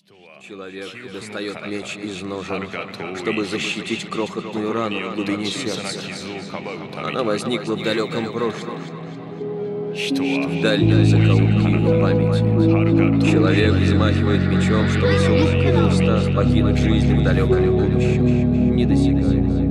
Человек достает меч из ножен, чтобы защитить крохотную рану в глубине сердца. Она возникла в далеком прошлом, в дальнем закоулке его памяти. Человек взмахивает мечом, чтобы с улыбкой на устах покинуть жизнь в далеком будущем, недосягаемой.